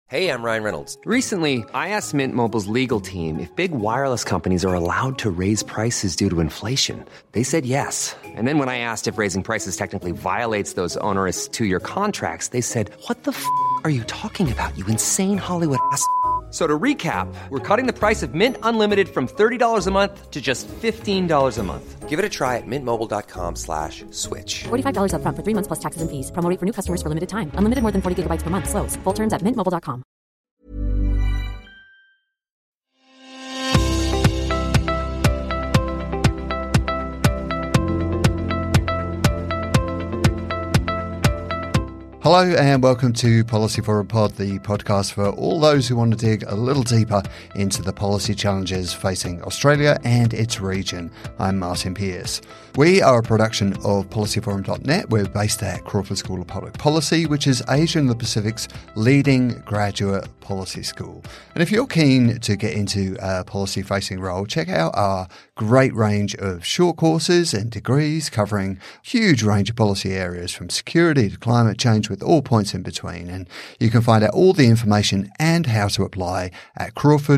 Hey, I'm Ryan Reynolds. Recently, I asked Mint Mobile's legal team if big wireless companies are allowed to raise prices due to inflation. They said yes. And then when I asked if raising prices technically violates those onerous two-year contracts, they said, "What the f*** are you talking about, you insane Hollywood ass?" So to recap, we're cutting the price of Mint Unlimited from $30 a month to just $15 a month. Give it a try at mintmobile.com/switch. $45 up front for 3 months plus taxes and fees. Promo rate for new customers for limited time. Unlimited more than 40 gigabytes per month. Slows full terms at mintmobile.com. Hello and welcome to Policy Forum Pod, the podcast for all those who want to dig a little deeper into the policy challenges facing Australia and its region. I'm Martin Pearce. We are a production of policyforum.net. We're based at Crawford School of Public Policy, which is Asia and the Pacific's leading graduate policy school. And if you're keen to get into a policy-facing role, check out our great range of short courses and degrees covering a huge range of policy areas from security to climate change with all points in between. And you can find out all the information and how to apply at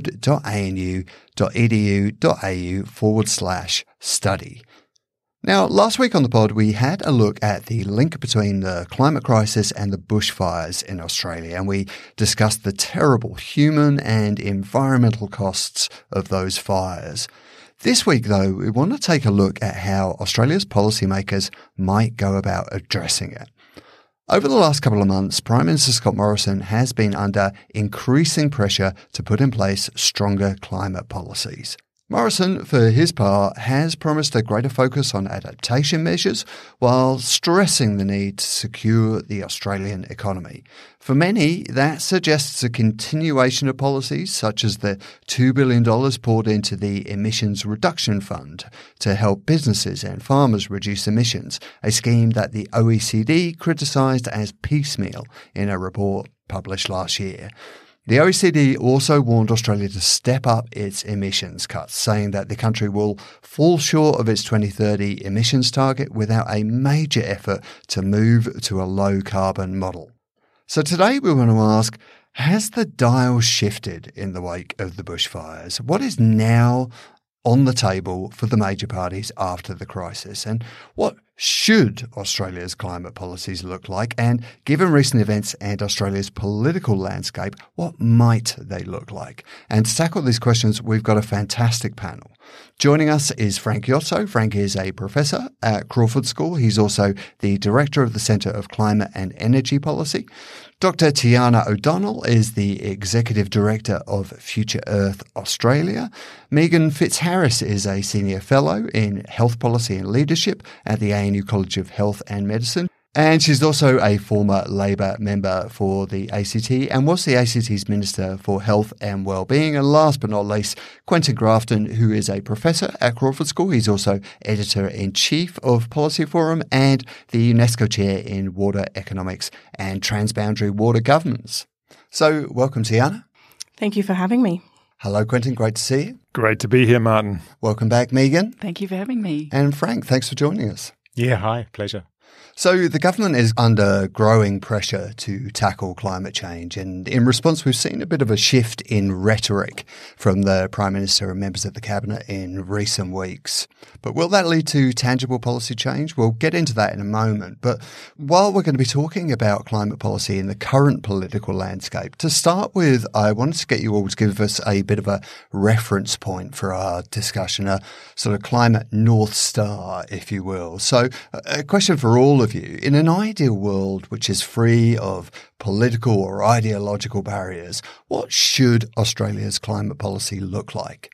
crawford.anu.edu.au/study. Now, last week on the pod, we had a look at the link between the climate crisis and the bushfires in Australia, and we discussed the terrible human and environmental costs of those fires. This week, though, we want to take a look at how Australia's policymakers might go about addressing it. Over the last couple of months, Prime Minister Scott Morrison has been under increasing pressure to put in place stronger climate policies. Morrison, for his part, has promised a greater focus on adaptation measures while stressing the need to secure the Australian economy. For many, that suggests a continuation of policies such as the $2 billion poured into the Emissions Reduction Fund to help businesses and farmers reduce emissions, a scheme that the OECD criticised as piecemeal in a report published last year. The OECD also warned Australia to step up its emissions cuts, saying that the country will fall short of its 2030 emissions target without a major effort to move to a low-carbon model. So today we want to ask, has the dial shifted in the wake of the bushfires? What is now on the table for the major parties after the crisis? And what should Australia's climate policies look like? And given recent events and Australia's political landscape, what might they look like? And to tackle these questions, we've got a fantastic panel. Joining us is Frank Iozzo. Frank is a professor at Crawford School. He's also the director of the Centre of Climate and Energy Policy. Dr. Tiana O'Donnell is the Executive Director of Future Earth Australia. Megan Fitzharris is a Senior Fellow in Health Policy and Leadership at the ANU College of Health and Medicine. And she's also a former Labor member for the ACT and was the ACT's Minister for Health and Wellbeing. And last but not least, Quentin Grafton, who is a professor at Crawford School. He's also Editor-in-Chief of Policy Forum and the UNESCO Chair in Water Economics and Transboundary Water Governance. So welcome, Tiana. Thank you for having me. Hello, Quentin. Great to see you. Great to be here, Martin. Welcome back, Megan. Thank you for having me. And Frank, thanks for joining us. Yeah, hi. Pleasure. So the government is under growing pressure to tackle climate change, and in response we've seen a bit of a shift in rhetoric from the Prime Minister and members of the Cabinet in recent weeks. But will that lead to tangible policy change? We'll get into that in a moment. But while we're going to be talking about climate policy in the current political landscape, to start with, I wanted to get you all to give us a bit of a reference point for our discussion, a sort of climate North Star, if you will. So a question for all of you. In an ideal world which is free of political or ideological barriers, what should Australia's climate policy look like?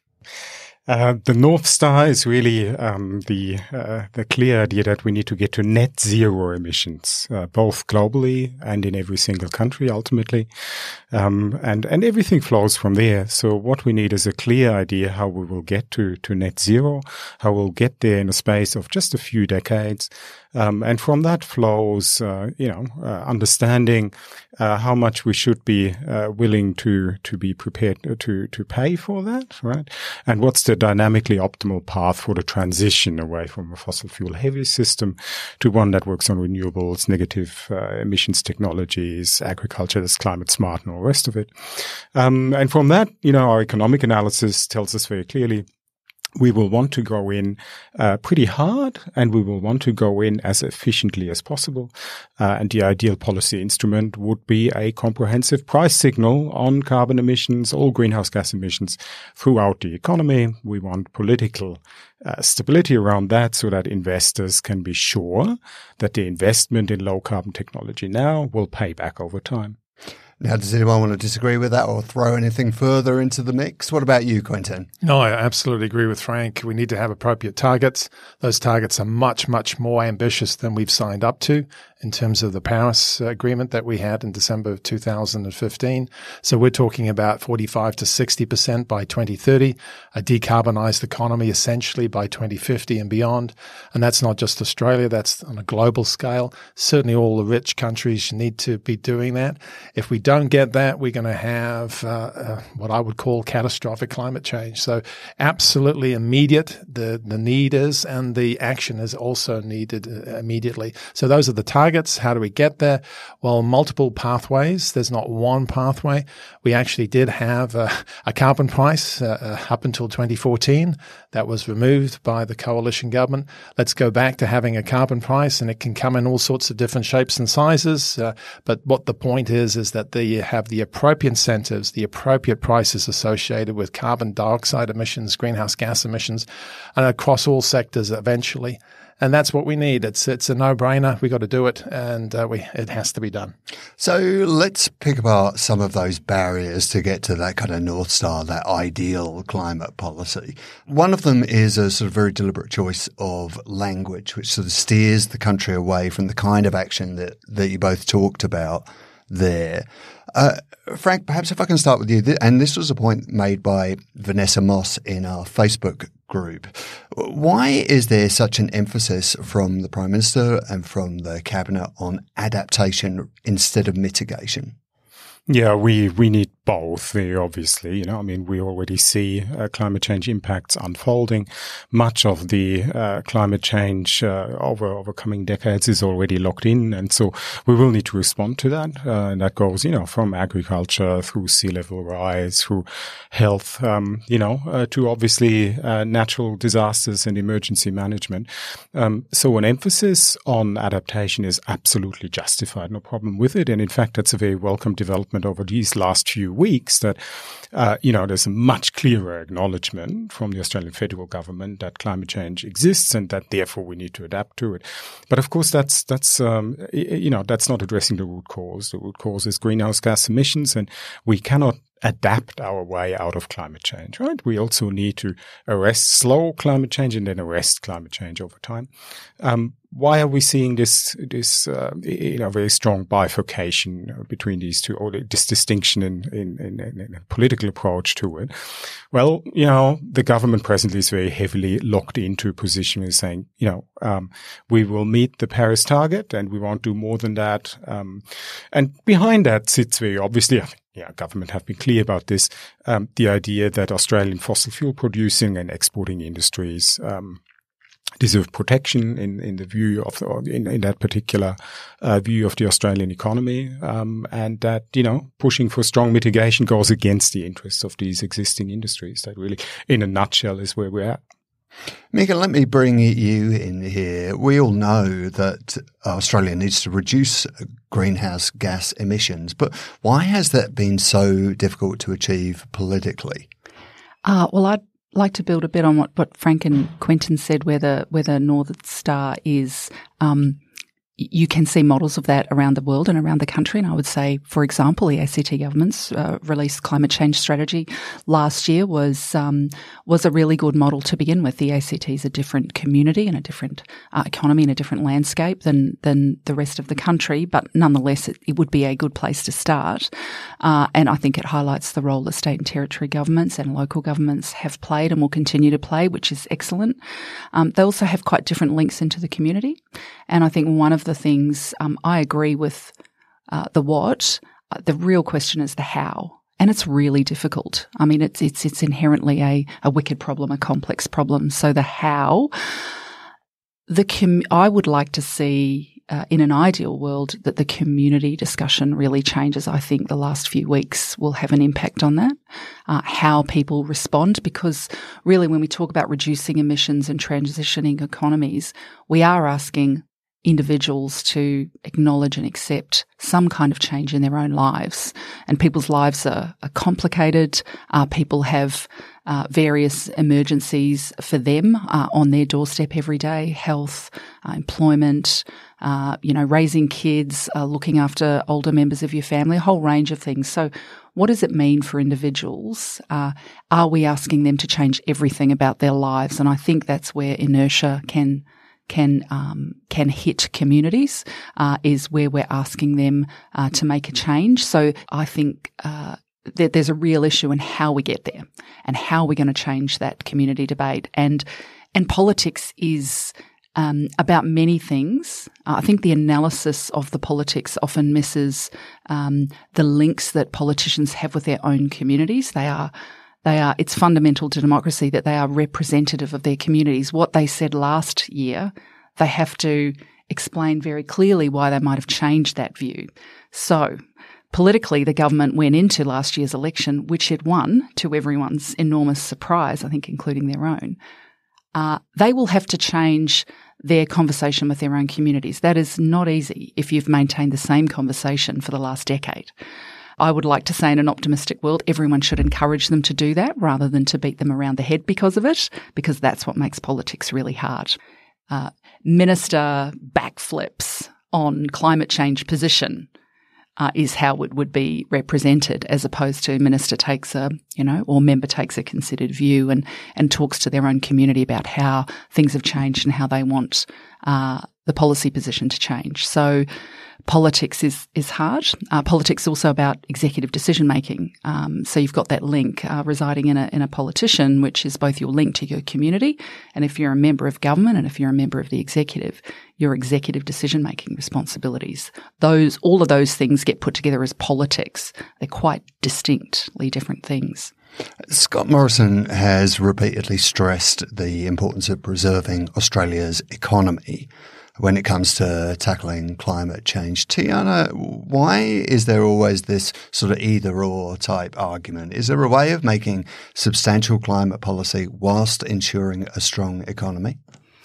The North Star is really the clear idea that we need to get to net zero emissions, both globally and in every single country ultimately, and everything flows from there. So what we need is a clear idea how we will get to net zero, how we'll get there in a space of just a few decades, And from that flows, understanding how much we should be willing to be prepared to pay for that, right? And what's the dynamically optimal path for the transition away from a fossil fuel heavy system to one that works on renewables, negative emissions technologies, agriculture that's climate smart, and all the rest of it. And from that, our economic analysis tells us very clearly we will want to go in pretty hard, and we will want to go in as efficiently as possible. And the ideal policy instrument would be a comprehensive price signal on carbon emissions, all greenhouse gas emissions throughout the economy. We want political stability around that so that investors can be sure that the investment in low carbon technology now will pay back over time. Now, does anyone want to disagree with that or throw anything further into the mix? What about you, Quentin? No, I absolutely agree with Frank. We need to have appropriate targets. Those targets are much, much more ambitious than we've signed up to in terms of the Paris Agreement that we had in December of 2015. So we're talking about 45 to 60% by 2030, a decarbonized economy essentially by 2050 and beyond. And that's not just Australia, that's on a global scale. Certainly all the rich countries need to be doing that. If we don't get that, we're going to have what I would call catastrophic climate change. So absolutely immediate, the need is, and the action is also needed immediately. So those are the targets. How do we get there? Well, multiple pathways. There's not one pathway. We actually did have a carbon price up until 2014 that was removed by the coalition government. Let's go back to having a carbon price, and it can come in all sorts of different shapes and sizes. But what the point is that you have the appropriate incentives, the appropriate prices associated with carbon dioxide emissions, greenhouse gas emissions, and across all sectors eventually. And that's what we need. It's a no-brainer. We got to do it, and it has to be done. So let's pick apart some of those barriers to get to that kind of North Star, that ideal climate policy. One of them is a sort of very deliberate choice of language, which sort of steers the country away from the kind of action that you both talked about there. Frank, perhaps if I can start with you, and this was a point made by Vanessa Moss in our Facebook group. Why is there such an emphasis from the Prime Minister and from the Cabinet on adaptation instead of mitigation? Yeah, we need both, very obviously. We already see climate change impacts unfolding. Much of the climate change over coming decades is already locked in, and so we will need to respond to that. And that goes, from agriculture through sea level rise, through health, to obviously natural disasters and emergency management. So an emphasis on adaptation is absolutely justified, no problem with it. And in fact, that's a very welcome development over these last few weeks that, there's a much clearer acknowledgement from the Australian federal government that climate change exists and that therefore we need to adapt to it. But of course, that's not addressing the root cause. The root cause is greenhouse gas emissions, and we cannot adapt our way out of climate change, right? We also need to arrest slow climate change and then arrest climate change over time. Why are we seeing this very strong bifurcation between these two, or this distinction in a political approach to it? Well, the government presently is very heavily locked into a position of saying, we will meet the Paris target and we won't do more than that. And behind that sits very obviously, government have been clear about this, the idea that Australian fossil fuel producing and exporting industries deserve protection in the view of in that particular view of the Australian economy, and that pushing for strong mitigation goes against the interests of these existing industries. That really, in a nutshell, is where we're at. Megan, let me bring you in here. We all know that Australia needs to reduce greenhouse gas emissions, but why has that been so difficult to achieve politically? Well, I'd like to build a bit on what Frank and Quentin said, where the North Star is. you can see models of that around the world and around the country. And I would say, for example, the ACT government's released climate change strategy last year was a really good model to begin with. The ACT is a different community and a different economy and a different landscape than the rest of the country, but nonetheless, it would be a good place to start. And I think it highlights the role that state and territory governments and local governments have played and will continue to play, which is excellent. They also have quite different links into the community. And I think one of the things I agree with the what. The real question is the how, and it's really difficult. I mean, it's inherently a wicked problem, a complex problem. So the how, I would like to see in an ideal world that the community discussion really changes. I think the last few weeks will have an impact on that, how people respond, because really when we talk about reducing emissions and transitioning economies, we are asking individuals to acknowledge and accept some kind of change in their own lives. And people's lives are complicated. People have various emergencies for them on their doorstep every day: health, employment, raising kids, looking after older members of your family, a whole range of things. So what does it mean for individuals? Are we asking them to change everything about their lives? And I think that's where inertia can hit communities, is where we're asking them to make a change. So I think that there's a real issue in how we get there and how we're going to change that community debate. And politics is about many things. I think the analysis of the politics often misses the links that politicians have with their own communities. It's fundamental to democracy that they are representative of their communities. What they said last year, they have to explain very clearly why they might have changed that view. So politically, the government went into last year's election, which it won to everyone's enormous surprise, I think including their own. They will have to change their conversation with their own communities. That is not easy if you've maintained the same conversation for the last decade. I would like to say in an optimistic world, everyone should encourage them to do that rather than to beat them around the head because of it, because that's what makes politics really hard. Minister backflips on climate change position is how it would be represented, as opposed to minister takes or member takes a considered view and talks to their own community about how things have changed and how they want the policy position to change. So politics is hard. Politics is also about executive decision making. So you've got that link residing in a politician, which is both your link to your community, and if you're a member of government and if you're a member of the executive, your executive decision making responsibilities. All of those things get put together as politics. They're quite distinctly different things. Scott Morrison has repeatedly stressed the importance of preserving Australia's economy when it comes to tackling climate change. Tiana, why is there always this sort of either-or type argument? Is there a way of making substantial climate policy whilst ensuring a strong economy?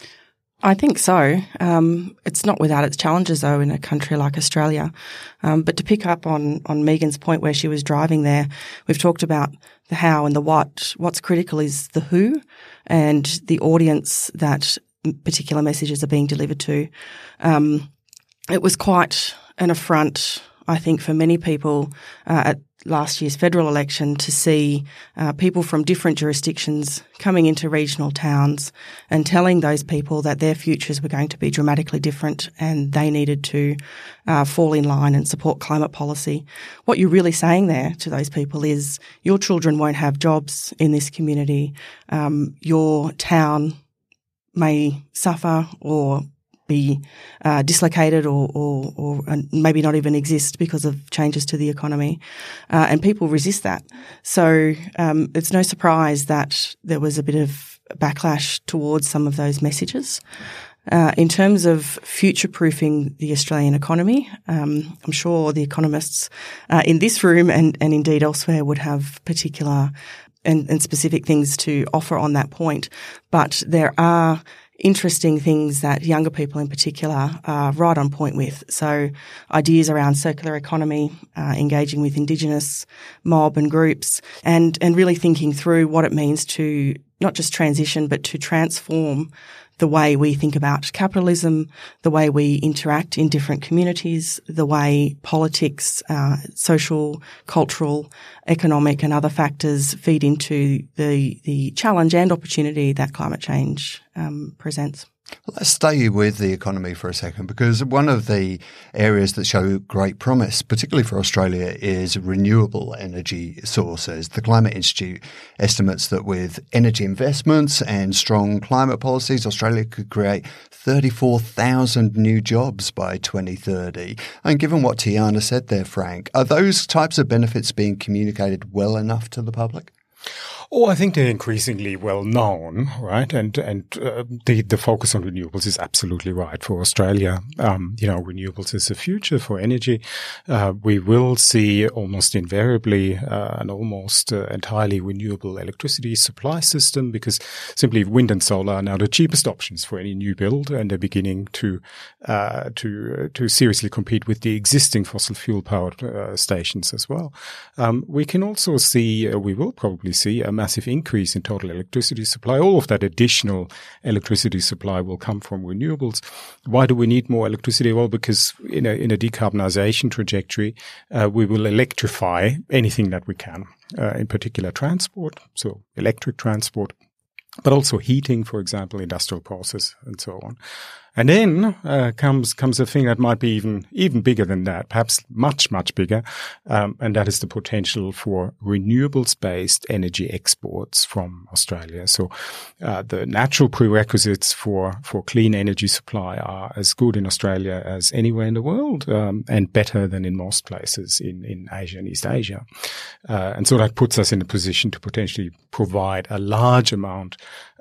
I think so. It's not without its challenges, though, in a country like Australia. But to pick up on Megan's point where she was driving there, we've talked about the how and the what. What's critical is the who and the audience that particular messages are being delivered to. It was quite an affront, I think, for many people at last year's federal election to see people from different jurisdictions coming into regional towns and telling those people that their futures were going to be dramatically different and they needed to fall in line and support climate policy. What you're really saying there to those people is your children won't have jobs in this community. Your town may suffer or be dislocated or maybe not even exist because of changes to the economy. And people resist that. So it's no surprise that there was a bit of backlash towards some of those messages. In terms of future-proofing the Australian economy, I'm sure the economists in this room and indeed elsewhere would have particular and specific things to offer on that point. But there are interesting things that younger people in particular are right on point with. So ideas around circular economy, engaging with Indigenous mob and groups, and really thinking through what it means to not just transition but to transform the way we think about capitalism, the way we interact in different communities, the way politics, social, cultural, economic and other factors feed into the challenge and opportunity that climate change presents. Let's stay with the economy for a second, because one of the areas that show great promise, particularly for Australia, is renewable energy sources. The Climate Institute estimates that with energy investments and strong climate policies, Australia could create 34,000 new jobs by 2030. And given what Tiana said there, Frank, are those types of benefits being communicated well enough to the public? Oh, I think they're increasingly well known, right? And the focus on renewables is absolutely right for Australia. Renewables is the future for energy. We will see almost invariably an almost entirely renewable electricity supply system, because simply wind and solar are now the cheapest options for any new build, and they're beginning to seriously compete with the existing fossil fuel powered stations as well. We can also see, we will probably see a massive increase in total electricity supply. All of that additional electricity supply will come from renewables. Why do we need more electricity? Well, because in a decarbonization trajectory, we will electrify anything that we can, in particular transport, so electric transport, but also heating, for example, industrial process and so on. And then comes a thing that might be even bigger than that, perhaps much bigger, and that is the potential for renewables-based energy exports from Australia. So the natural prerequisites for clean energy supply are as good in Australia as anywhere in the world, and better than in most places in Asia and East Asia. And so that puts us in a position to potentially provide a large amount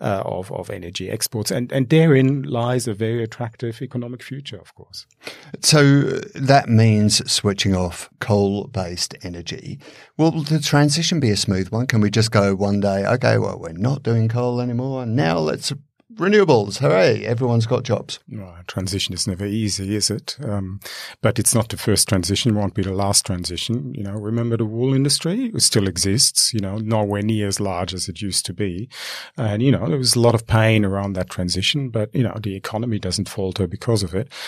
of energy exports, and therein lies a very attractive economic future, of course. So that means switching off coal-based energy. Will the transition be a smooth one? Can we just go one day, okay, well, we're not doing coal anymore, and now let's renewables, hooray, everyone's got jobs. No, transition is never easy, is it? But it's not the first transition, won't be the last transition. Remember the wool industry? It still exists, nowhere near as large as it used to be. And, there was a lot of pain around that transition, but, the economy doesn't falter because of it.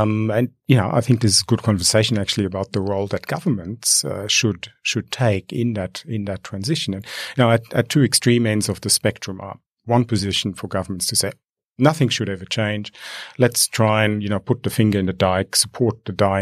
I think there's good conversation actually about the role that governments should take in that transition. And, at two extreme ends of the spectrum are one position for governments to say, nothing should ever change. Let's try and, put the finger in the dike, support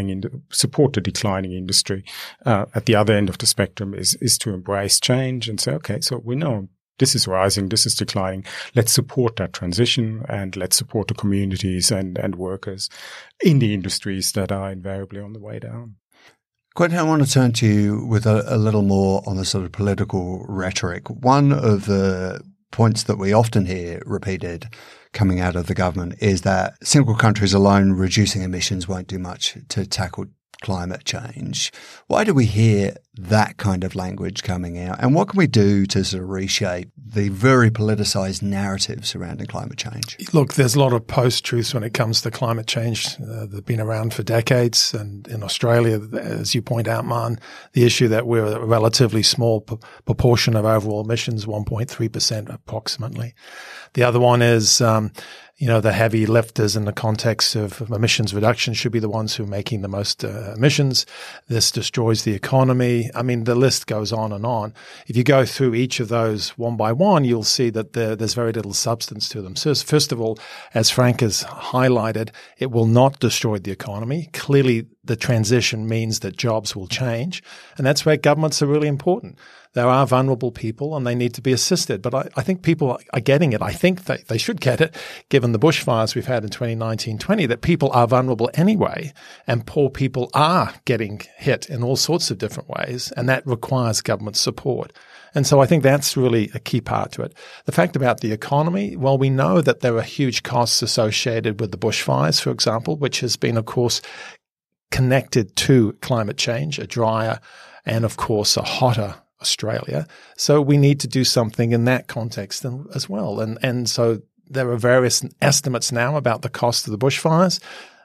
the declining industry. At the other end of the spectrum is to embrace change and say, okay, so we know this is rising, this is declining. Let's support that transition, and let's support the communities and workers in the industries that are invariably on the way down. Quentin, I want to turn to you with a little more on the sort of political rhetoric. One of the points that we often hear repeated coming out of the government is that single countries alone reducing emissions won't do much to tackle climate change. Why do we hear that kind of language coming out? And what can we do to sort of reshape the very politicized narrative surrounding climate change? Look, there's a lot of post-truths when it comes to climate change. They've been around for decades. And in Australia, as you point out, Man, the issue that we're a relatively small proportion of overall emissions, 1.3% approximately. The other one is, the heavy lifters in the context of emissions reduction should be the ones who are making the most emissions. This destroys the economy. I mean, the list goes on and on. If you go through each of those one by one, you'll see that there's very little substance to them. So first of all, as Frank has highlighted, it will not destroy the economy. Clearly, the transition means that jobs will change, and that's where governments are really important. There are vulnerable people and they need to be assisted. But I think people are getting it. I think they should get it, given the bushfires we've had in 2019-20, that people are vulnerable anyway, and poor people are getting hit in all sorts of different ways, and that requires government support. And so I think that's really a key part to it. The fact about the economy, well, we know that there are huge costs associated with the bushfires, for example, which has been, of course, connected to climate change, a drier and, of course, a hotter Australia. So we need to do something in that context as well. And so there are various estimates now about the cost of the bushfires.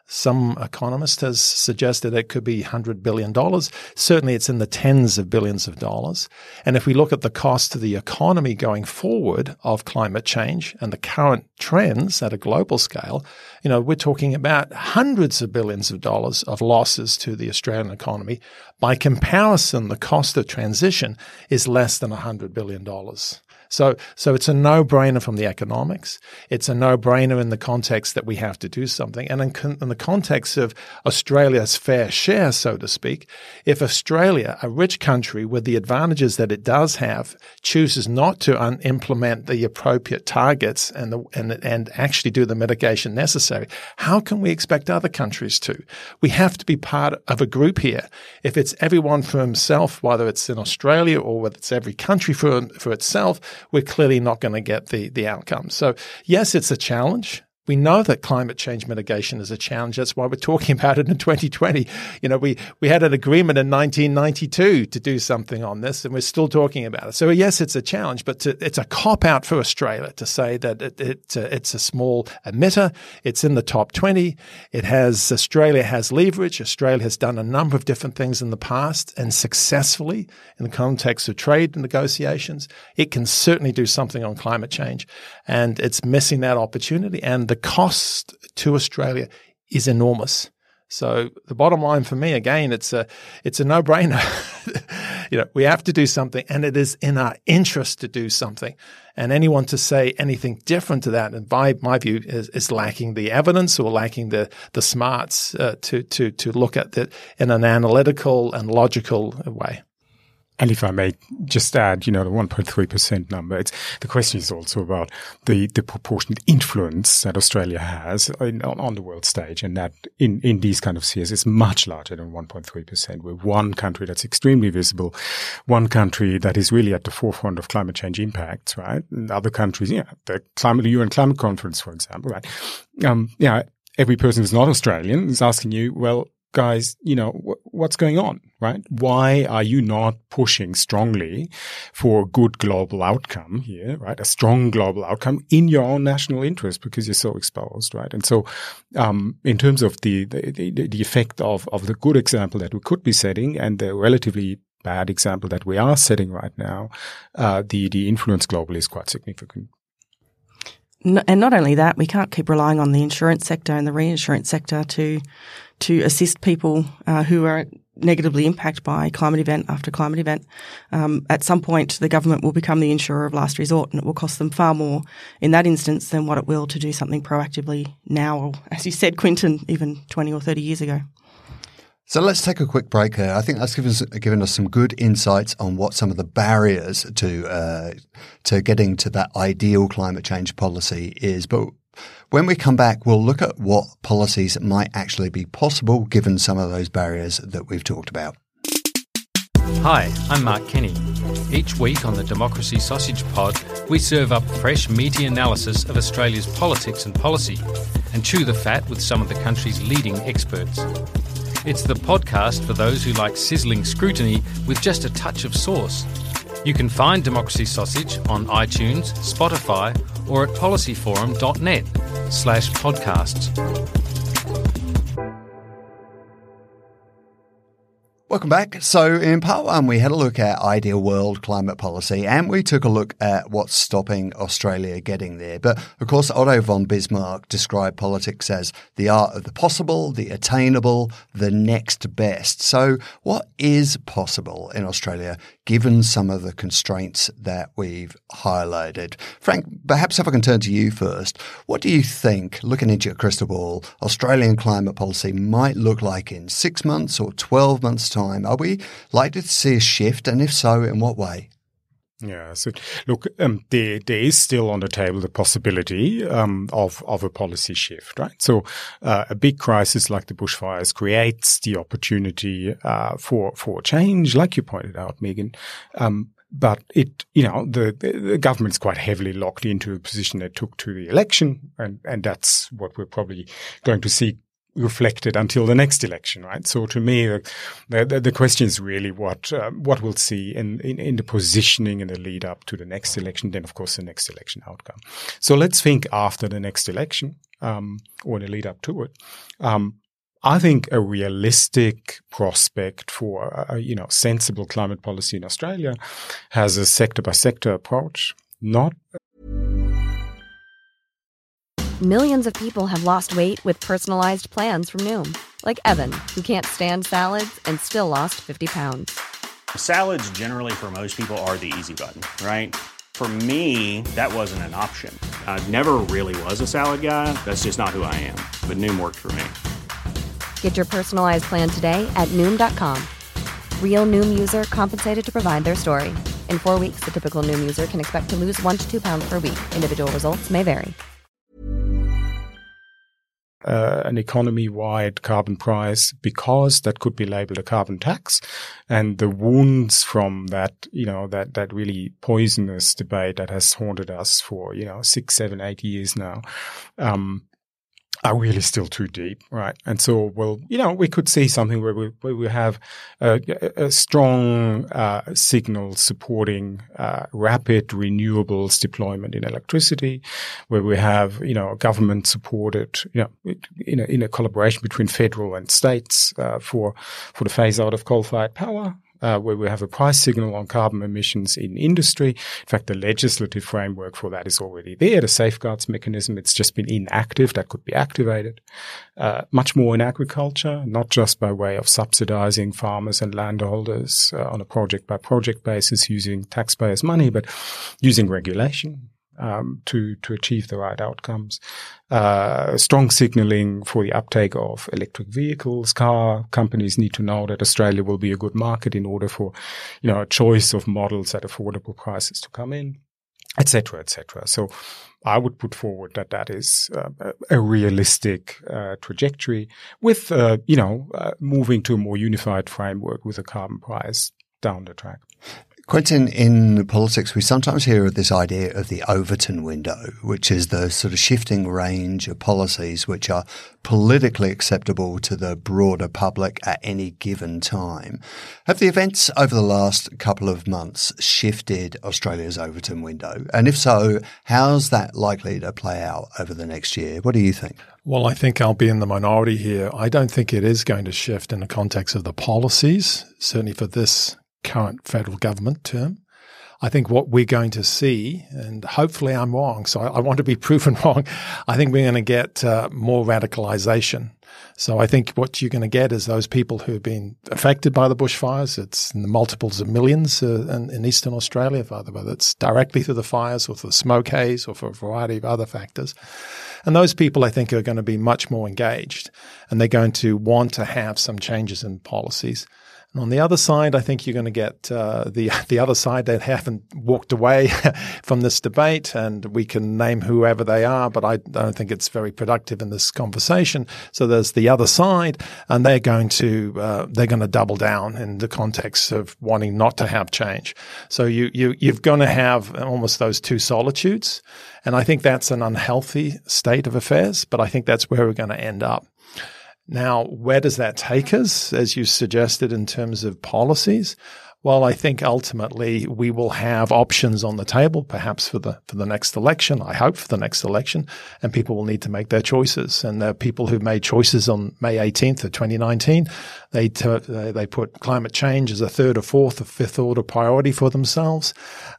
Some economist has suggested it could be $100 billion. Certainly it's in the tens of billions of dollars. And if we look at the cost to the economy going forward of climate change and the current trends at a global scale, we're talking about hundreds of billions of dollars of losses to the Australian economy. By comparison, the cost of transition is less than $100 billion. So it's a no-brainer from the economics. It's a no-brainer in the context that we have to do something. And in the context of Australia's fair share, so to speak, if Australia, a rich country with the advantages that it does have, chooses not to implement the appropriate targets and actually do the mitigation necessary, how can we expect other countries to? We have to be part of a group here. If it's everyone for himself, whether it's in Australia or whether it's every country for itself, we're clearly not going to get the outcome. So yes, it's a challenge. We know that climate change mitigation is a challenge. That's why we're talking about it in 2020. We had an agreement in 1992 to do something on this, and we're still talking about it. So yes, it's a challenge, but it's a cop-out for Australia to say that it's a small emitter. It's in the top 20. Australia has leverage. Australia has done a number of different things in the past and successfully in the context of trade negotiations. It can certainly do something on climate change, and it's missing that opportunity. And the cost to Australia is enormous. So the bottom line for me, again, it's a no-brainer. We have to do something, and it is in our interest to do something. And anyone to say anything different to that, and by my view, is lacking the evidence or lacking the smarts to look at it in an analytical and logical way. And if I may just add, the 1.3% number, the question is also about the proportionate influence that Australia has on the world stage, and that in these kind of spheres is much larger than 1.3%. We're one country that's extremely visible, one country that is really at the forefront of climate change impacts, right? And other countries, the UN Climate Conference, for example, right? Every person who's not Australian is asking you, well, guys, what's going on, right? Why are you not pushing strongly for a good global outcome here, right? A strong global outcome in your own national interest because you're so exposed, right? And so, in terms of the effect of the good example that we could be setting and the relatively bad example that we are setting right now, the influence globally is quite significant. And not only that, we can't keep relying on the insurance sector and the reinsurance sector to assist people who are negatively impacted by climate event after climate event. At some point, the government will become the insurer of last resort, and it will cost them far more in that instance than what it will to do something proactively now, or as you said, Quinton, even 20 or 30 years ago. So let's take a quick break there. I think that's given us some good insights on what some of the barriers to getting to that ideal climate change policy is. But when we come back, we'll look at what policies might actually be possible given some of those barriers that we've talked about. Hi, I'm Mark Kenny. Each week on the Democracy Sausage Pod, we serve up fresh, meaty analysis of Australia's politics and policy and chew the fat with some of the country's leading experts. It's the podcast for those who like sizzling scrutiny with just a touch of sauce. You can find Democracy Sausage on iTunes, Spotify, or at policyforum.net/podcasts. Welcome back. So in part one, we had a look at ideal world climate policy, and we took a look at what's stopping Australia getting there. But of course, Otto von Bismarck described politics as the art of the possible, the attainable, the next best. So what is possible in Australia given some of the constraints that we've highlighted? Frank, perhaps if I can turn to you first, what do you think, looking into your crystal ball, Australian climate policy might look like in 6 months or 12 months' time? Are we likely to see a shift, and if so, in what way? Yeah, so look, there is still on the table the possibility of a policy shift, right? So a big crisis like the bushfires creates the opportunity for change, like you pointed out, Megan. But the government's quite heavily locked into a position they took to the election, and that's what we're probably going to see reflected until the next election, right? So to me, the question is really what we'll see in the positioning and the lead up to the next election, then of course the next election outcome. So let's think after the next election. or in the lead up to it. I think a realistic prospect for sensible climate policy in Australia has a sector by sector approach, not. Millions of people have lost weight with personalized plans from Noom, like Evan, who can't stand salads and still lost 50 pounds. Salads generally for most people are the easy button, right? For me, that wasn't an option. I never really was a salad guy. That's just not who I am. But Noom worked for me. Get your personalized plan today at Noom.com. Real Noom user compensated to provide their story. In 4 weeks, the typical Noom user can expect to lose 1 to 2 pounds per week. Individual results may vary. An economy-wide carbon price, because that could be labeled a carbon tax, and the wounds from that, that really poisonous debate that has haunted us for 6, 7, 8 years now, are really still too deep, right? And so, we could see something where we have a strong signal supporting rapid renewables deployment in electricity, where we have, government supported, in a collaboration between federal and states for the phase out of coal-fired power. Where we have a price signal on carbon emissions in industry. In fact, the legislative framework for that is already there, the safeguards mechanism. It's just been inactive. That could be activated. Much more in agriculture, not just by way of subsidizing farmers and landholders on a project-by-project basis using taxpayers' money, but using regulation to achieve the right outcomes. Strong signaling for the uptake of electric vehicles. Car companies need to know that Australia will be a good market in order for, a choice of models at affordable prices to come in, et cetera, et cetera. So I would put forward that is a realistic trajectory with, moving to a more unified framework with a carbon price down the track. Quentin, in politics, we sometimes hear of this idea of the Overton window, which is the sort of shifting range of policies which are politically acceptable to the broader public at any given time. Have the events over the last couple of months shifted Australia's Overton window? And if so, how's that likely to play out over the next year? What do you think? Well, I think I'll be in the minority here. I don't think it is going to shift in the context of the policies, certainly for this current federal government term. I think what we're going to see, and hopefully I'm wrong, so I want to be proven wrong, I think we're going to get more radicalization. So I think what you're going to get is those people who've been affected by the bushfires. It's in the multiples of millions in Eastern Australia, whether it's directly through the fires or through the smoke haze or for a variety of other factors. And those people, I think, are going to be much more engaged, and they're going to want to have some changes in policies. And on the other side, I think you're going to get the other side that haven't walked away from this debate, and we can name whoever they are, but I don't think it's very productive in this conversation. So there's the other side, and they're going to double down in the context of wanting not to have change. So you've going to have almost those two solitudes, and I think that's an unhealthy state of affairs. But I think that's where we're going to end up. Now, where does that take us, as you suggested, in terms of policies? Well, I think ultimately we will have options on the table, perhaps for the next election. I hope for the next election, and people will need to make their choices. And there are people who made choices on May 18th of 2019. They put climate change as a third or fourth or fifth order priority for themselves,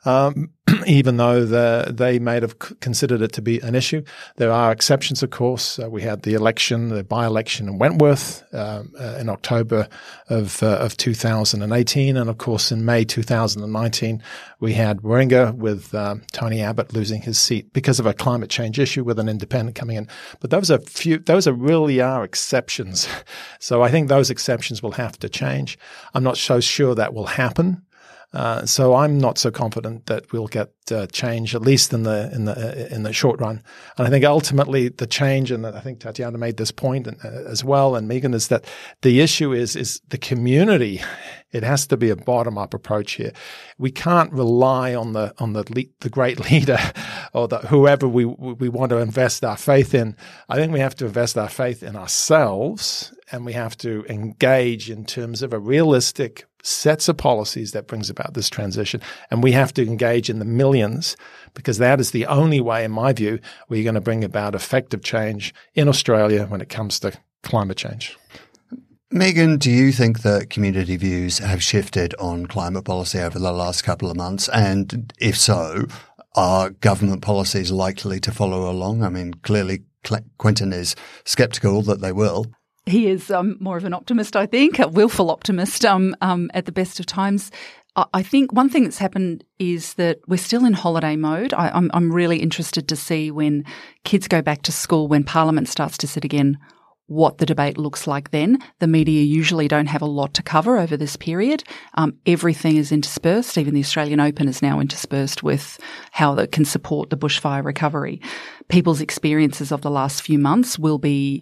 even though they may have considered it to be an issue. There are exceptions, of course. We had the by-election in Wentworth in October of 2018, and of course in May 2019 we had Warringah with Tony Abbott losing his seat because of a climate change issue with an independent coming in. But those really are exceptions. So I think those exceptions will have to change. I'm not so sure that will happen. So I'm not so confident that we'll get change, at least in the short run. And I think ultimately the change, and I think Tatiana made this point as well, and Megan, is that the issue is the community. It has to be a bottom-up approach here. We can't rely on the great leader or whoever we want to invest our faith in. I think we have to invest our faith in ourselves, and we have to engage in terms of a realistic sets of policies that brings about this transition. And we have to engage in the millions, because that is the only way, in my view, where you're going to bring about effective change in Australia when it comes to climate change. Megan, do you think that community views have shifted on climate policy over the last couple of months? And if so, are government policies likely to follow along? I mean, clearly Quentin is sceptical that they will. He is more of an optimist, I think, a willful optimist at the best of times. I think one thing that's happened is that we're still in holiday mode. I'm really interested to see when kids go back to school, when Parliament starts to sit again, what the debate looks like then. The media usually don't have a lot to cover over this period. Everything is interspersed. Even the Australian Open is now interspersed with how that can support the bushfire recovery. People's experiences of the last few months will be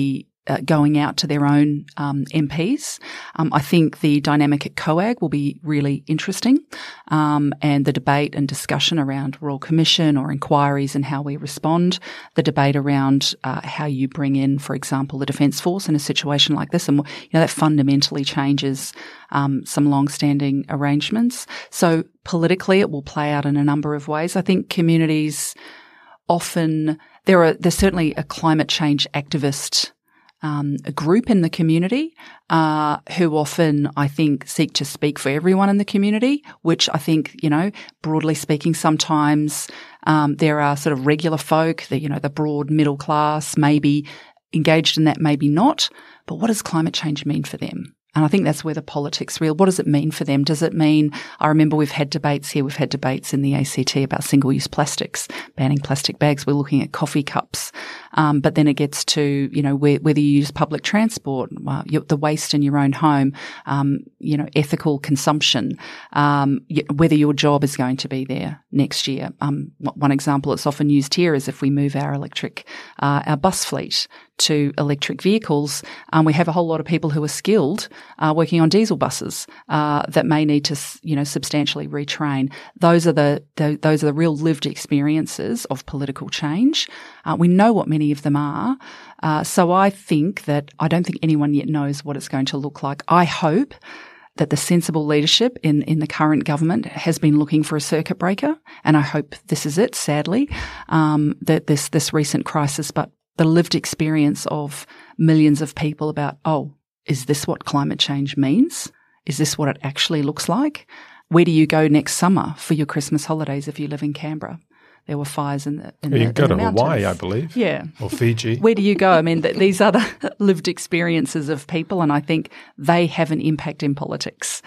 going out to their own MPs. I think the dynamic at COAG will be really interesting, and the debate and discussion around Royal Commission or inquiries and how we respond, the debate around how you bring in, for example, the Defence Force in a situation like this, and that fundamentally changes some long-standing arrangements. So politically, it will play out in a number of ways. I think communities often there's certainly a climate change activist a group in the community who often, I think, seek to speak for everyone in the community, which I think, broadly speaking, sometimes there are sort of regular folk, the broad middle class, maybe engaged in that, maybe not. But what does climate change mean for them? And I think that's where the politics real. What does it mean for them? Does it mean, I remember we've had debates here, we've had debates in the ACT about single-use plastics, banning plastic bags. We're looking at coffee cups. But then it gets to, whether you use public transport, the waste in your own home, ethical consumption, whether your job is going to be there next year. One example that's often used here is if we move our bus fleet to electric vehicles, we have a whole lot of people who are skilled working on diesel buses that may need to, substantially retrain. Those are the real lived experiences of political change. We know what many of them are. So I think that I don't think anyone yet knows what it's going to look like. I hope that the sensible leadership in the current government has been looking for a circuit breaker, and I hope this is it, sadly, that this recent crisis, but the lived experience of millions of people about, is this what climate change means? Is this what it actually looks like? Where do you go next summer for your Christmas holidays if you live in Canberra? There were fires in the you go to mountains. Hawaii, I believe. Yeah. Or Fiji. Where do you go? I mean, these are the lived experiences of people, and I think they have an impact in politics.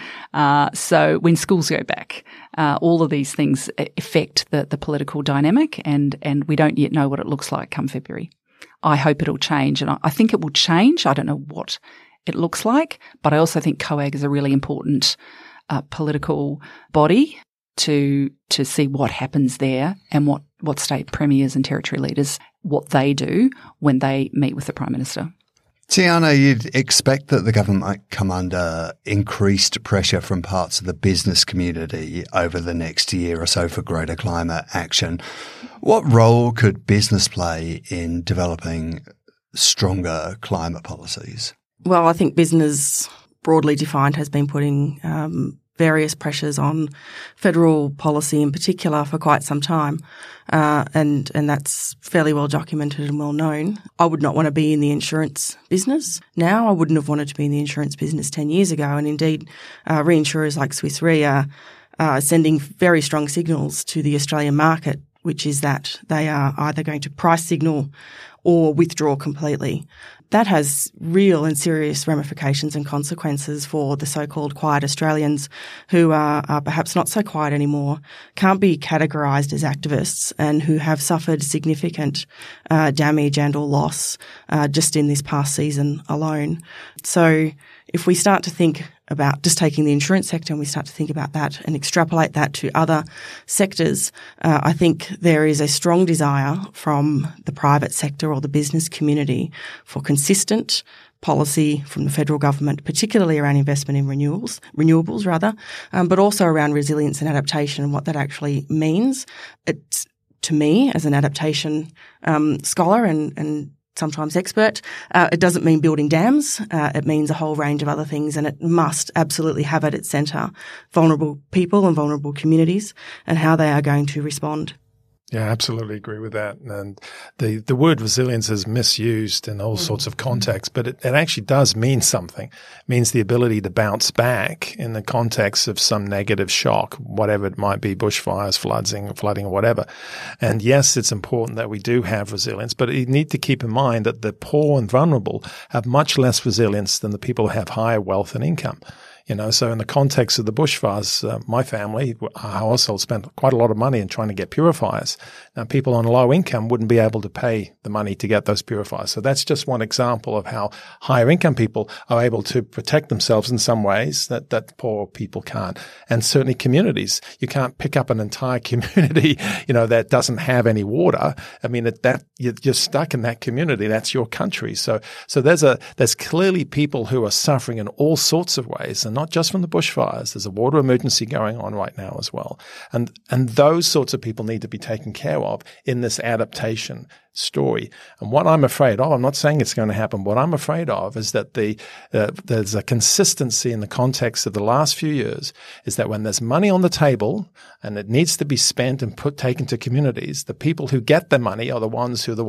So when schools go back, all of these things affect the political dynamic, and we don't yet know what it looks like come February. I hope it'll change, and I think it will change. I don't know what it looks like, but I also think COAG is a really important political body to see what happens there and what state premiers and territory leaders, what they do when they meet with the Prime Minister. Tiana, you'd expect that the government might come under increased pressure from parts of the business community over the next year or so for greater climate action. What role could business play in developing stronger climate policies? Well, I think business, broadly defined, has been putting various pressures on federal policy in particular for quite some time, and that's fairly well documented and well known. I would not want to be in the insurance business now. I wouldn't have wanted to be in the insurance business 10 years ago, and indeed reinsurers like Swiss Re are sending very strong signals to the Australian market, which is that they are either going to price signal or withdraw completely. That has real and serious ramifications and consequences for the so-called quiet Australians who are perhaps not so quiet anymore, can't be categorised as activists, and who have suffered significant damage and or loss just in this past season alone. So if we start to think about just taking the insurance sector and we start to think about that and extrapolate that to other sectors, I think there is a strong desire from the private sector or the business community for consistent policy from the federal government, particularly around investment in renewables, but also around resilience and adaptation and what that actually means. It's, to me, as an adaptation scholar and sometimes expert. It doesn't mean building dams. It means a whole range of other things, and it must absolutely have at its centre vulnerable people and vulnerable communities and how they are going to respond. Yeah, I absolutely agree with that. And the word resilience is misused in all sorts of contexts, but it actually does mean something. It means the ability to bounce back in the context of some negative shock, whatever it might be, bushfires, flooding or whatever. And yes, it's important that we do have resilience, but you need to keep in mind that the poor and vulnerable have much less resilience than the people who have higher wealth and income. So in the context of the bushfires, my family, our household spent quite a lot of money in trying to get purifiers. Now, people on low income wouldn't be able to pay the money to get those purifiers. So that's just one example of how higher income people are able to protect themselves in some ways that poor people can't. And certainly communities, you can't pick up an entire community, that doesn't have any water. I mean, you're stuck in that community. That's your country. So there's clearly people who are suffering in all sorts of ways, and not just from the bushfires. There's a water emergency going on right now as well. And those sorts of people need to be taken care of in this adaptation story. And what I'm afraid of, I'm not saying it's going to happen, what I'm afraid of is that there's a consistency in the context of the last few years, is that when there's money on the table and it needs to be spent and taken to communities, the people who get the money are the ones who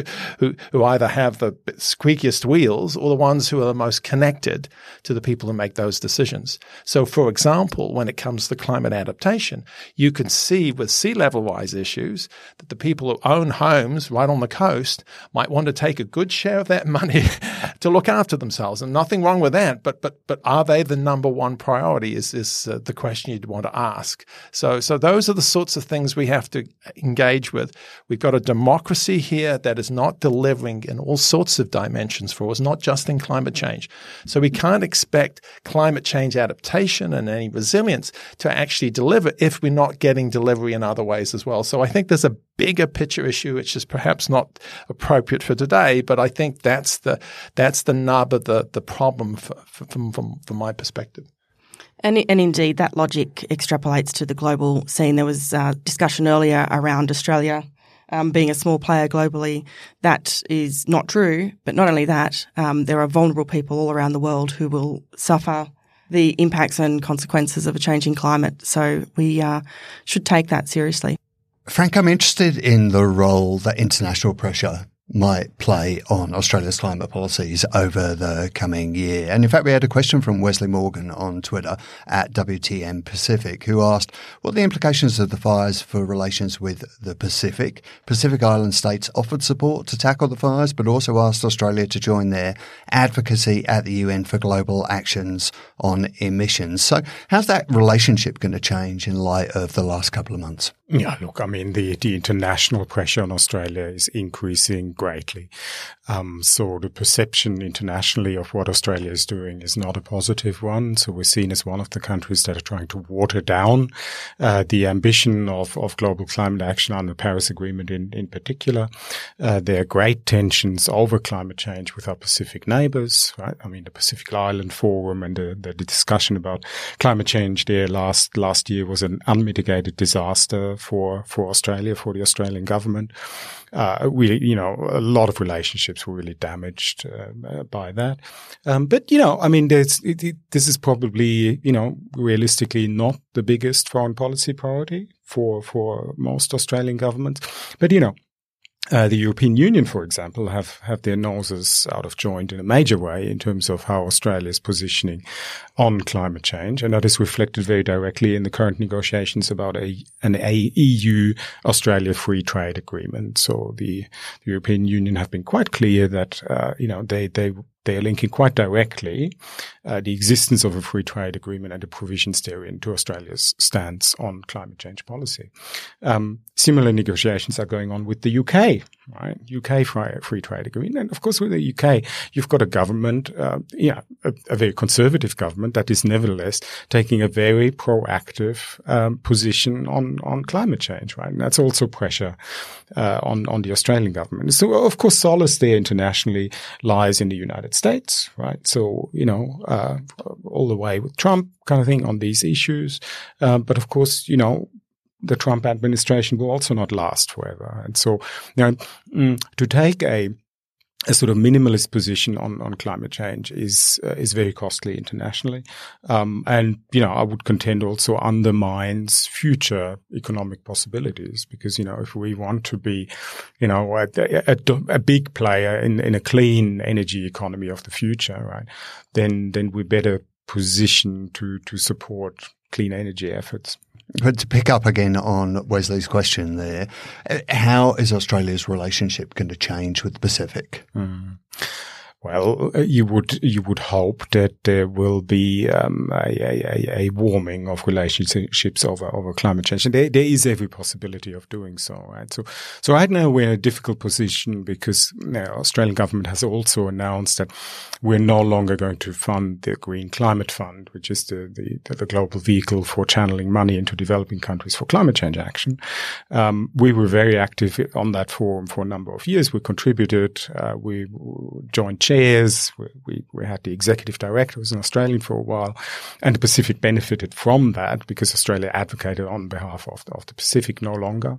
either have the squeakiest wheels or the ones who are the most connected to the people who make those decisions. So, for example, when it comes to climate adaptation, you can see with sea level rise issues that the people who own homes right on the coast might want to take a good share of that money to look after themselves, and nothing wrong with that. But are they the number one priority? Is the question you'd want to ask. So those are the sorts of things we have to engage with. We've got a democracy here that is not delivering in all sorts of dimensions for us, not just in climate change. So we can't expect climate change adaptation and any resilience to actually deliver if we're not getting delivery in other ways as well. So I think there's a bigger picture issue, which is perhaps not appropriate for today, but I think that's the nub of the problem from my perspective. And indeed, that logic extrapolates to the global scene. There was discussion earlier around Australia being a small player globally. That is not true, but not only that, there are vulnerable people all around the world who will suffer the impacts and consequences of a changing climate. So we should take that seriously. Frank, I'm interested in the role that international pressure might play on Australia's climate policies over the coming year. And in fact, we had a question from Wesley Morgan on Twitter at WTM Pacific, who asked what the implications of the fires for relations with the Pacific. Pacific Island states offered support to tackle the fires, but also asked Australia to join their advocacy at the UN for global actions on emissions. So how's that relationship going to change in light of the last couple of months? Yeah, look, I mean, the international pressure on Australia is increasing greatly. So the perception internationally of what Australia is doing is not a positive one. So we're seen as one of the countries that are trying to water down the ambition of global climate action under the Paris Agreement in particular. There are great tensions over climate change with our Pacific neighbors, right? I mean, the Pacific Island Forum and the discussion about climate change there last year was an unmitigated disaster for Australia, for the Australian government. A lot of relationships were really damaged by that. But I mean, this is probably, realistically not the biggest foreign policy priority for most Australian governments. But, the European Union, for example, have their noses out of joint in a major way in terms of how Australia is positioning on climate change. And that is reflected very directly in the current negotiations about an EU-Australia free trade agreement. So the European Union have been quite clear that, they are linking quite directly the existence of a free trade agreement and the provisions therein to Australia's stance on climate change policy. Similar negotiations are going on with the UK, right? UK free trade agreement. And of course, with the UK, you've got a government, a very conservative government that is nevertheless taking a very proactive position on climate change, right? And that's also pressure on the Australian government. So, of course, solace there internationally lies in the United States, right? So, all the way with Trump kind of thing on these issues. But of course, the Trump administration will also not last forever. And so, to take a a sort of minimalist position on climate change is very costly internationally. And, I would contend also undermines future economic possibilities because, if we want to be, a big player in a clean energy economy of the future, right, then we're better positioned to support clean energy efforts. But to pick up again on Wesley's question there, how is Australia's relationship going to change with the Pacific? Well, you would hope that there will be a warming of relationships over climate change, and there is every possibility of doing so. Right. So right now we're in a difficult position because the Australian government has also announced that we're no longer going to fund the Green Climate Fund, which is the global vehicle for channeling money into developing countries for climate change action. We were very active on that forum for a number of years. We contributed. We joined chairs. We had the executive director, who was an Australian for a while, and the Pacific benefited from that because Australia advocated on behalf of the Pacific no longer.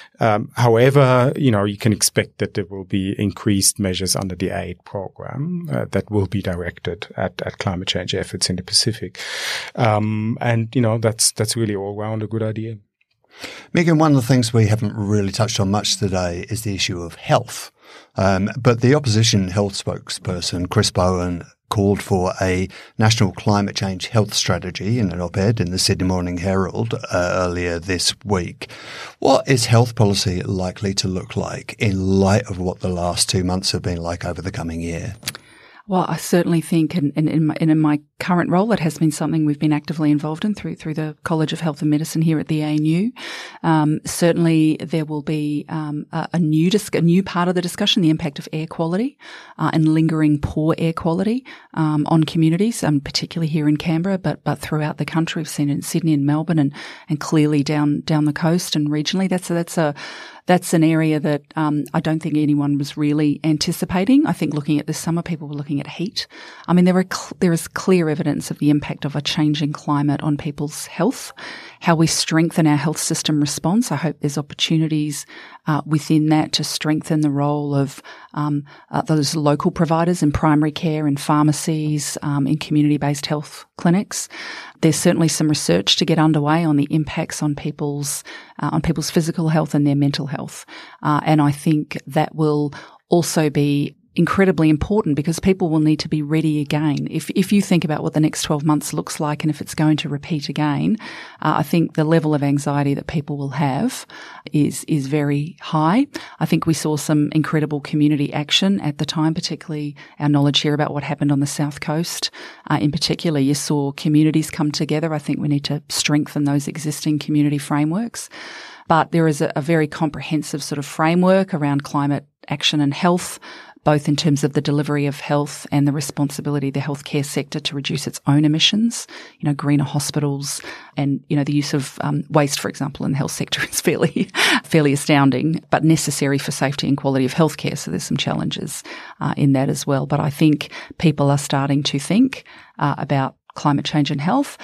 However, you can expect that there will be increased measures under the aid program that will be directed at climate change efforts in the Pacific. And that's really all round a good idea. Megan, one of the things we haven't really touched on much today is the issue of health. But the opposition health spokesperson, Chris Bowen, called for a national climate change health strategy in an op-ed in the Sydney Morning Herald earlier this week. What is health policy likely to look like in light of what the last 2 months have been like over the coming year? Well, I certainly think in my current role, it has been something we've been actively involved in through the College of Health and Medicine here at the ANU. Certainly there will be a new part of the discussion, the impact of air quality and lingering poor air quality on communities, particularly here in Canberra, but throughout the country. We've seen it in Sydney and Melbourne and clearly down the coast and regionally. That's an area that I don't think anyone was really anticipating. I think looking at this summer, people were looking at heat. I mean, there is clear evidence of the impact of a changing climate on people's health, how we strengthen our health system response. I hope there's opportunities within that to strengthen the role of those local providers in primary care, in pharmacies, in community-based health clinics. There's certainly some research to get underway on the impacts on people's physical health and their mental health. And I think that will also be incredibly important because people will need to be ready again. If you think about what the next 12 months looks like and if it's going to repeat again, I think the level of anxiety that people will have is very high. I think we saw some incredible community action at the time, particularly our knowledge here about what happened on the South Coast. In particular, you saw communities come together. I think we need to strengthen those existing community frameworks. But there is a very comprehensive sort of framework around climate action and health, both in terms of the delivery of health and the responsibility of the healthcare sector to reduce its own emissions, greener hospitals and, the use of waste, for example, in the health sector is fairly astounding, but necessary for safety and quality of healthcare. So there's some challenges in that as well. But I think people are starting to think about climate change and health.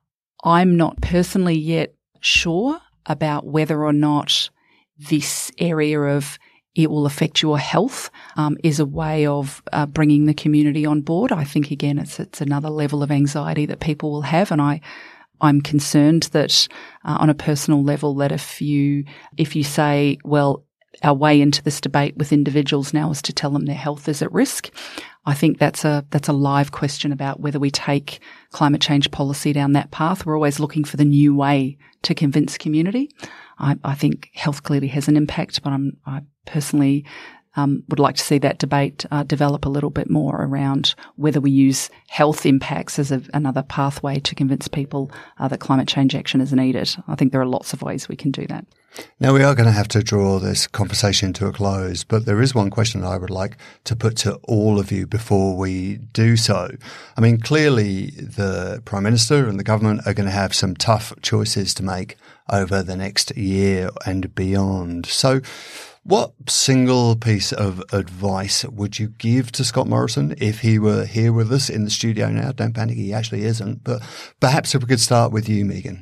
I'm not personally yet sure about whether or not this area of it will affect your health is a way of bringing the community on board. I think, again, it's another level of anxiety that people will have. And I'm concerned that on a personal level that if you say, well, our way into this debate with individuals now is to tell them their health is at risk, I think that's a live question about whether we take climate change policy down that path. We're always looking for the new way to convince community. I think health clearly has an impact, but I personally would like to see that debate develop a little bit more around whether we use health impacts as another pathway to convince people that climate change action is needed. I think there are lots of ways we can do that. Now, we are going to have to draw this conversation to a close, but there is one question I would like to put to all of you before we do so. I mean, clearly the Prime Minister and the government are going to have some tough choices to make over the next year and beyond. So what single piece of advice would you give to Scott Morrison if he were here with us in the studio now? Don't panic, he actually isn't. But perhaps if we could start with you, Megan.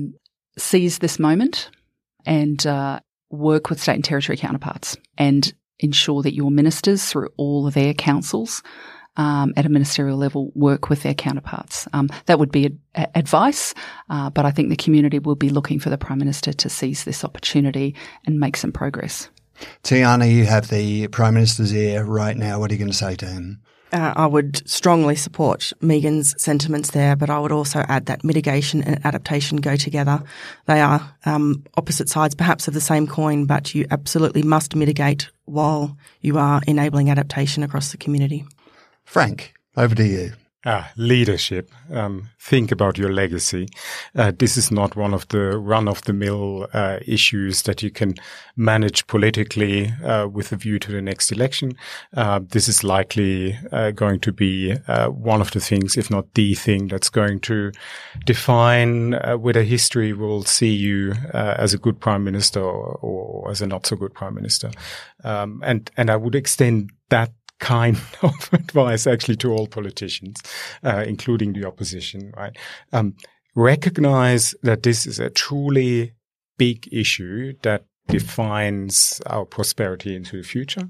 Seize this moment and work with state and territory counterparts and ensure that your ministers, through all of their councils, at a ministerial level, work with their counterparts. That would be advice, but I think the community will be looking for the Prime Minister to seize this opportunity and make some progress. Tiana, you have the Prime Minister's ear right now. What are you going to say to him? I would strongly support Megan's sentiments there, but I would also add that mitigation and adaptation go together. They are opposite sides perhaps of the same coin, but you absolutely must mitigate while you are enabling adaptation across the community. Frank, over to you. Leadership. Think about your legacy. This is not one of the run-of-the-mill issues that you can manage politically with a view to the next election. This is likely going to be one of the things, if not the thing, that's going to define whether history will see you as a good Prime Minister or as a not-so-good Prime Minister. And I would extend that kind of advice actually to all politicians, including the opposition, right? Recognize that this is a truly big issue that defines our prosperity into the future.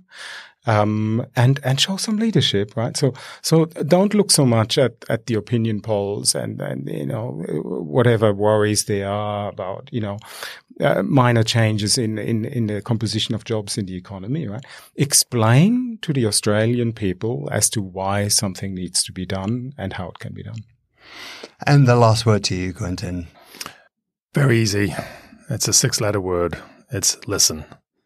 And show some leadership, right? So don't look so much at the opinion polls and, whatever worries there are about, minor changes in the composition of jobs in the economy, right? Explain to the Australian people as to why something needs to be done and how it can be done. And the last word to you, Quentin. Very easy. It's a 6-letter word. It's listen.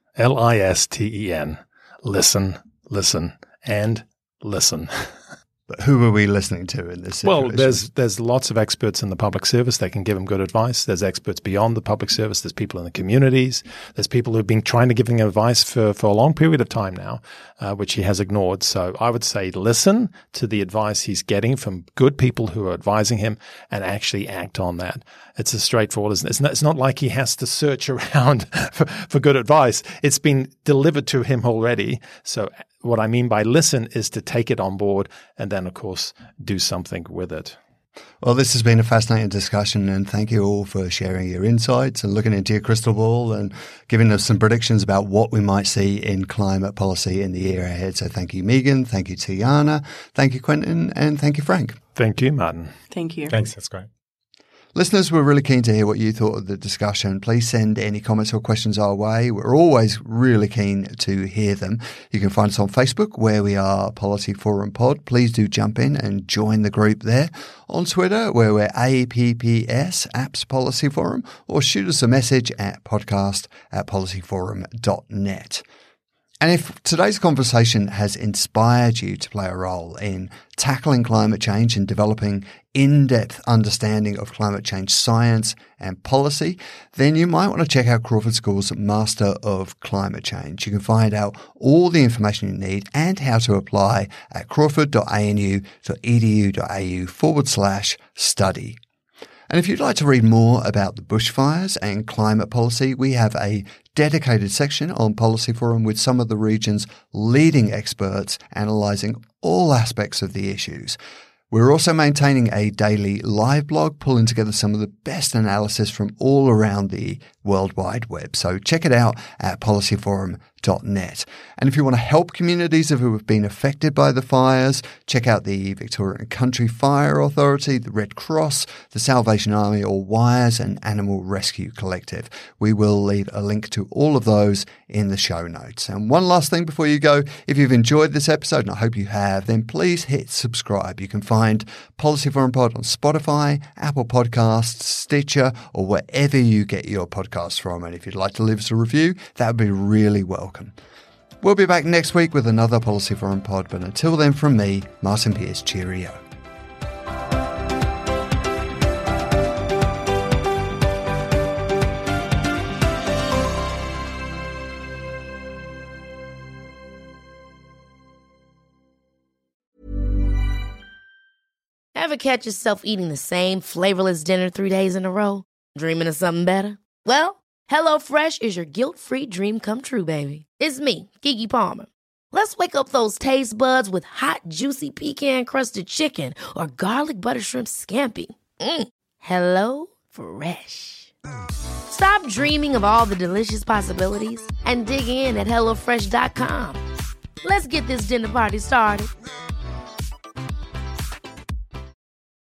LISTEN. Listen, listen, and listen. But who are we listening to in this situation? Well, there's lots of experts in the public service that can give them good advice. There's experts beyond the public service. There's people in the communities. There's people who've been trying to give him advice for a long period of time now, which he has ignored. So I would say listen to the advice he's getting from good people who are advising him and actually act on that. It's as straightforward as it's not like he has to search around for good advice. It's been delivered to him already. So what I mean by listen is to take it on board and then, of course, do something with it. Well, this has been a fascinating discussion, and thank you all for sharing your insights and looking into your crystal ball and giving us some predictions about what we might see in climate policy in the year ahead. So thank you, Megan. Thank you, Tiana. Thank you, Quentin. And thank you, Frank. Thank you, Martin. Thank you. Thanks. That's great. Listeners, we're really keen to hear what you thought of the discussion. Please send any comments or questions our way. We're always really keen to hear them. You can find us on Facebook, where we are Policy Forum Pod. Please do jump in and join the group there. On Twitter, where we're APPS, Apps Policy Forum, or shoot us a message at podcast@policyforum.net. And if today's conversation has inspired you to play a role in tackling climate change and developing in-depth understanding of climate change science and policy, then you might want to check out Crawford School's Master of Climate Change. You can find out all the information you need and how to apply at crawford.anu.edu.au/study. And if you'd like to read more about the bushfires and climate policy, we have a dedicated section on Policy Forum with some of the region's leading experts analysing all aspects of the issues. We're also maintaining a daily live blog, pulling together some of the best analysis from all around the World Wide Web. So check it out at policyforum.net. And if you want to help communities who have been affected by the fires, check out the Victorian Country Fire Authority, the Red Cross, the Salvation Army, or WIRES and Animal Rescue Collective. We will leave a link to all of those in the show notes. And one last thing before you go, if you've enjoyed this episode, and I hope you have, then please hit subscribe. You can find Policy Forum Pod on Spotify, Apple Podcasts, Stitcher, or wherever you get your podcasts from. And if you'd like to leave us a review, that would be really welcome. We'll be back next week with another Policy Forum Pod, but until then, from me, Martin Pearce, cheerio. Ever catch yourself eating the same flavorless dinner 3 days in a row? Dreaming of something better? Well, HelloFresh is your guilt-free dream come true, baby. It's me, Keke Palmer. Let's wake up those taste buds with hot, juicy pecan-crusted chicken or garlic butter shrimp scampi. Hello Fresh. Stop dreaming of all the delicious possibilities and dig in at HelloFresh.com. Let's get this dinner party started.